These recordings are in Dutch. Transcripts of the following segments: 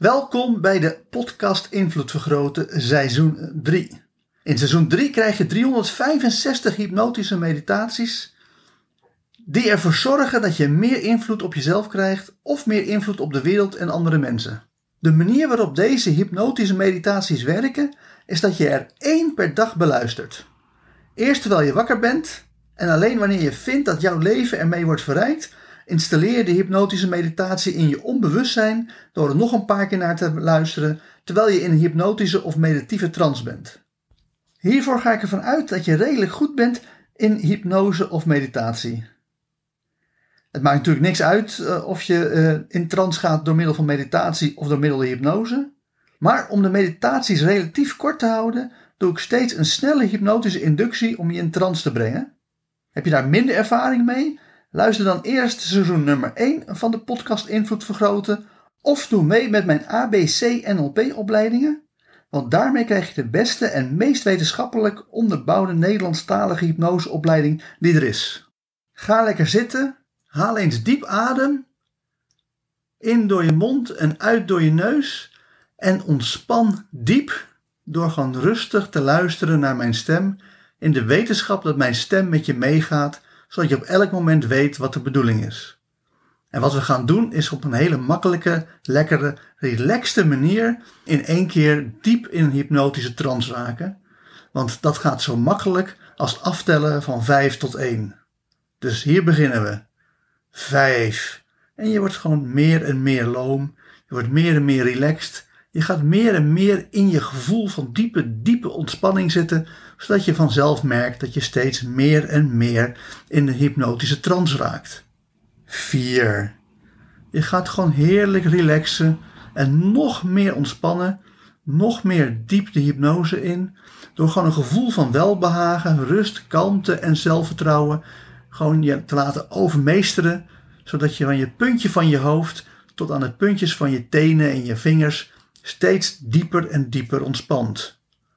Welkom bij de podcast Invloed Vergroten seizoen 3. In seizoen 3 krijg je 365 hypnotische meditaties die ervoor zorgen dat je meer invloed op jezelf krijgt of meer invloed op de wereld en andere mensen. De manier waarop deze hypnotische meditaties werken is dat je er 1 per dag beluistert. Eerst terwijl je wakker bent en alleen wanneer je vindt dat jouw leven ermee wordt verrijkt, installeer je de hypnotische meditatie in je onbewustzijn door er nog een paar keer naar te luisteren terwijl je in een hypnotische of meditatieve trance bent. Hiervoor ga ik ervan uit dat je redelijk goed bent in hypnose of meditatie. Het maakt natuurlijk niks uit of je in trance gaat door middel van meditatie of door middel van hypnose. Maar om de meditaties relatief kort te houden, doe ik steeds een snelle hypnotische inductie om je in trance te brengen. Heb je daar minder ervaring mee? Luister dan eerst seizoen nummer 1 van de podcast Invloed Vergroten of doe mee met mijn ABC NLP opleidingen, want daarmee krijg je de beste en meest wetenschappelijk onderbouwde Nederlandstalige hypnoseopleiding die er is. Ga lekker zitten, haal eens diep adem, in door je mond en uit door je neus en ontspan diep door gewoon rustig te luisteren naar mijn stem in de wetenschap dat mijn stem met je meegaat, zodat je op elk moment weet wat de bedoeling is. En wat we gaan doen is op een hele makkelijke, lekkere, relaxte manier in 1 keer diep in een hypnotische trance raken. Want dat gaat zo makkelijk als aftellen van 5 tot 1. Dus hier beginnen we. 5. En je wordt gewoon meer en meer loom. Je wordt meer en meer relaxed. Je gaat meer en meer in je gevoel van diepe ontspanning zitten, zodat je vanzelf merkt dat je steeds meer en meer in de hypnotische trance raakt. 4. Je gaat gewoon heerlijk relaxen en nog meer ontspannen, nog meer diep de hypnose in, door gewoon een gevoel van welbehagen, rust, kalmte en zelfvertrouwen gewoon je te laten overmeesteren, zodat je van je puntje van je hoofd tot aan de puntjes van je tenen en je vingers steeds dieper en dieper ontspant.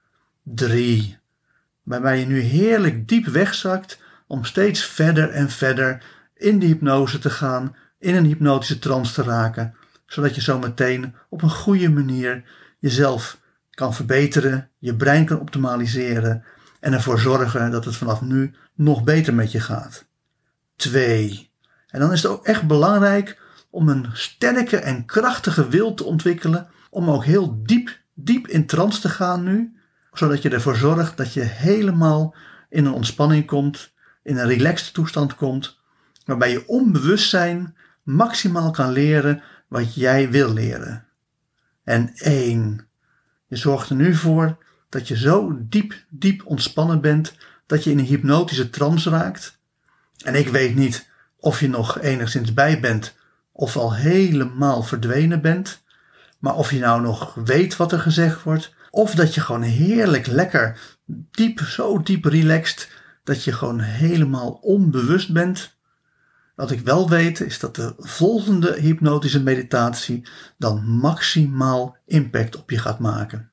3. Waarbij je nu heerlijk diep wegzakt om steeds verder en verder in de hypnose te gaan, in een hypnotische trance te raken, zodat je zo meteen op een goede manier jezelf kan verbeteren, je brein kan optimaliseren en ervoor zorgen dat het vanaf nu nog beter met je gaat. 2. En dan is het ook echt belangrijk om een sterke en krachtige wil te ontwikkelen, om ook heel diep in trance te gaan nu, zodat je ervoor zorgt dat je helemaal in een ontspanning komt, in een relaxed toestand komt, waarbij je onbewustzijn maximaal kan leren wat jij wil leren. En 1. Je zorgt er nu voor dat je zo diep ontspannen bent, dat je in een hypnotische trance raakt. En ik weet niet of je nog enigszins bij bent of al helemaal verdwenen bent, maar of je nou nog weet wat er gezegd wordt, of dat je gewoon heerlijk lekker zo diep relaxed, dat je gewoon helemaal onbewust bent. Wat ik wel weet is dat de volgende hypnotische meditatie dan maximaal impact op je gaat maken.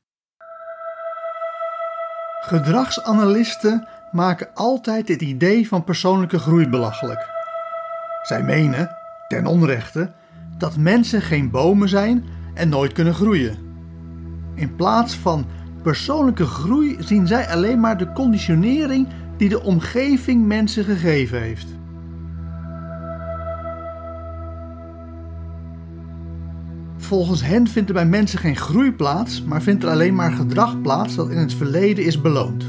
Gedragsanalisten maken altijd het idee van persoonlijke groei belachelijk. Zij menen, ten onrechte, dat mensen geen bomen zijn en nooit kunnen groeien. In plaats van persoonlijke groei zien zij alleen maar de conditionering die de omgeving mensen gegeven heeft. Volgens hen vindt er bij mensen geen groei plaats, maar vindt er alleen maar gedrag plaats dat in het verleden is beloond.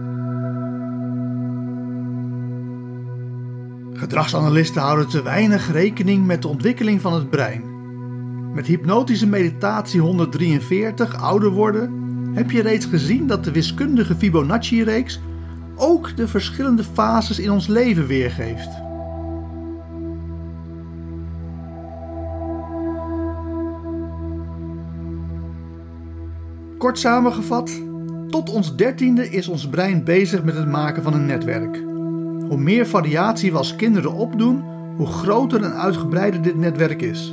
Gedragsanalisten houden te weinig rekening met de ontwikkeling van het brein. Met hypnotische meditatie 143, ouder worden, heb je reeds gezien dat de wiskundige Fibonacci-reeks ook de verschillende fases in ons leven weergeeft. Kort samengevat, tot ons 13e is ons brein bezig met het maken van een netwerk. Hoe meer variatie we als kinderen opdoen, hoe groter en uitgebreider dit netwerk is.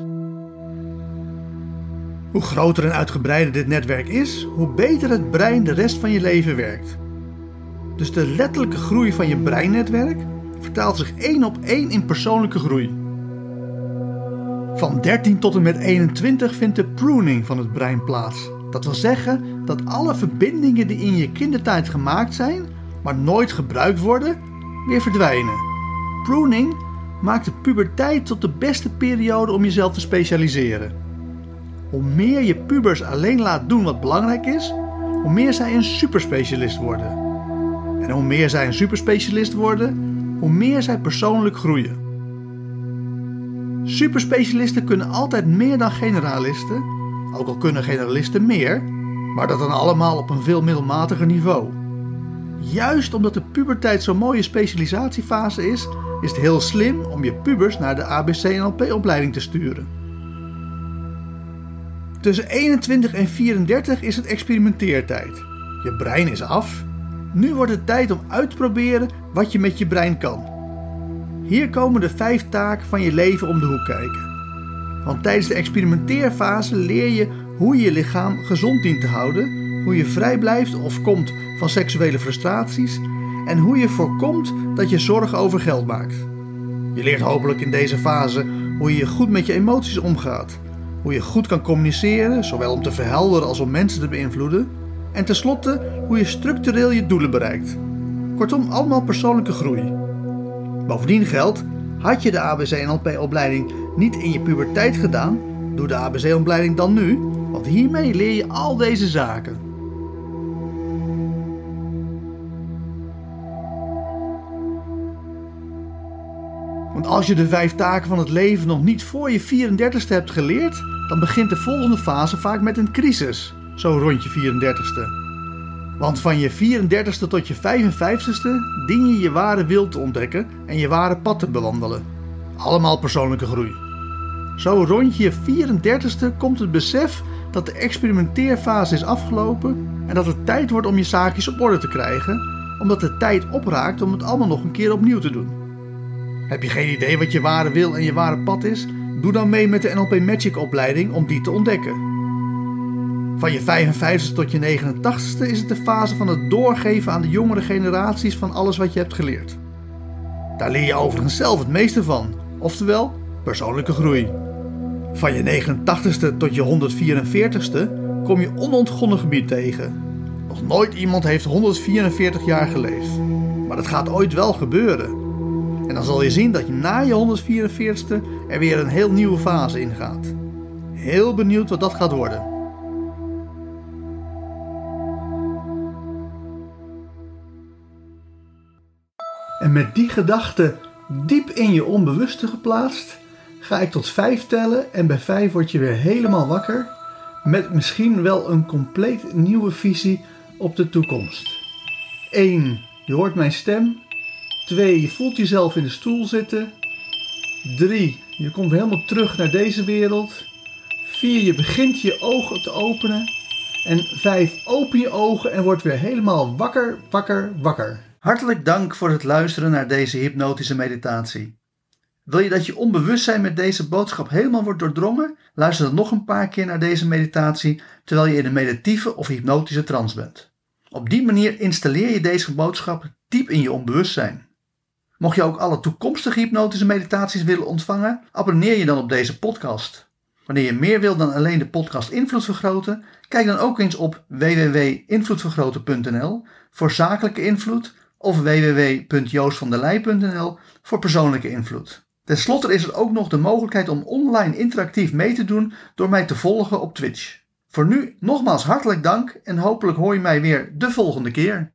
Hoe groter en uitgebreider dit netwerk is, hoe beter het brein de rest van je leven werkt. Dus de letterlijke groei van je breinnetwerk vertaalt zich 1 op 1 in persoonlijke groei. Van 13 tot en met 21 vindt de pruning van het brein plaats. Dat wil zeggen dat alle verbindingen die in je kindertijd gemaakt zijn, maar nooit gebruikt worden, weer verdwijnen. Pruning maakt de puberteit tot de beste periode om jezelf te specialiseren. Hoe meer je pubers alleen laat doen wat belangrijk is, hoe meer zij een superspecialist worden. En hoe meer zij een superspecialist worden, hoe meer zij persoonlijk groeien. Superspecialisten kunnen altijd meer dan generalisten, ook al kunnen generalisten meer, maar dat dan allemaal op een veel middelmatiger niveau. Juist omdat de puberteit zo'n mooie specialisatiefase is het heel slim om je pubers naar de ABC-NLP-opleiding te sturen. Tussen 21 en 34 is het experimenteertijd. Je brein is af. Nu wordt het tijd om uit te proberen wat je met je brein kan. Hier komen de 5 taken van je leven om de hoek kijken. Want tijdens de experimenteerfase leer je hoe je je lichaam gezond dient te houden, hoe je vrij blijft of komt van seksuele frustraties en hoe je voorkomt dat je zorgen over geld maakt. Je leert hopelijk in deze fase hoe je goed met je emoties omgaat, hoe je goed kan communiceren, zowel om te verhelderen als om mensen te beïnvloeden, en tenslotte hoe je structureel je doelen bereikt. Kortom, allemaal persoonlijke groei. Bovendien geldt, had je de ABC-NLP-opleiding niet in je puberteit gedaan, doe de ABC-opleiding dan nu, want hiermee leer je al deze zaken. Want als je de 5 taken van het leven nog niet voor je 34ste hebt geleerd, dan begint de volgende fase vaak met een crisis, zo rond je 34ste. Want van je 34ste tot je 55ste dien je je ware wil te ontdekken en je ware pad te bewandelen. Allemaal persoonlijke groei. Zo rond je 34ste komt het besef dat de experimenteerfase is afgelopen en dat het tijd wordt om je zaakjes op orde te krijgen, omdat de tijd opraakt om het allemaal nog een keer opnieuw te doen. Heb je geen idee wat je ware wil en je ware pad is? Doe dan mee met de NLP Magic opleiding om die te ontdekken. Van je 55ste tot je 89ste is het de fase van het doorgeven aan de jongere generaties van alles wat je hebt geleerd. Daar leer je overigens zelf het meeste van, oftewel persoonlijke groei. Van je 89ste tot je 144ste kom je onontgonnen gebied tegen. Nog nooit iemand heeft 144 jaar geleefd. Maar dat gaat ooit wel gebeuren. En dan zal je zien dat je na je 144ste er weer een heel nieuwe fase ingaat. Heel benieuwd wat dat gaat worden. En met die gedachte diep in je onbewuste geplaatst, ga ik tot 5 tellen en bij 5 word je weer helemaal wakker met misschien wel een compleet nieuwe visie op de toekomst. 1. Je hoort mijn stem. 2. Je voelt jezelf in de stoel zitten. 3. Je komt weer helemaal terug naar deze wereld. 4. Je begint je ogen te openen. En 5. Open je ogen en word weer helemaal wakker, wakker, wakker. Hartelijk dank voor het luisteren naar deze hypnotische meditatie. Wil je dat je onbewustzijn met deze boodschap helemaal wordt doordrongen? Luister dan nog een paar keer naar deze meditatie terwijl je in een meditatieve of hypnotische trance bent. Op die manier installeer je deze boodschap diep in je onbewustzijn. Mocht je ook alle toekomstige hypnotische meditaties willen ontvangen, abonneer je dan op deze podcast. Wanneer je meer wil dan alleen de podcast Invloed Vergroten, kijk dan ook eens op www.invloedvergroten.nl voor zakelijke invloed of www.joostvandelij.nl voor persoonlijke invloed. Ten slotte is er ook nog de mogelijkheid om online interactief mee te doen door mij te volgen op Twitch. Voor nu nogmaals hartelijk dank en hopelijk hoor je mij weer de volgende keer.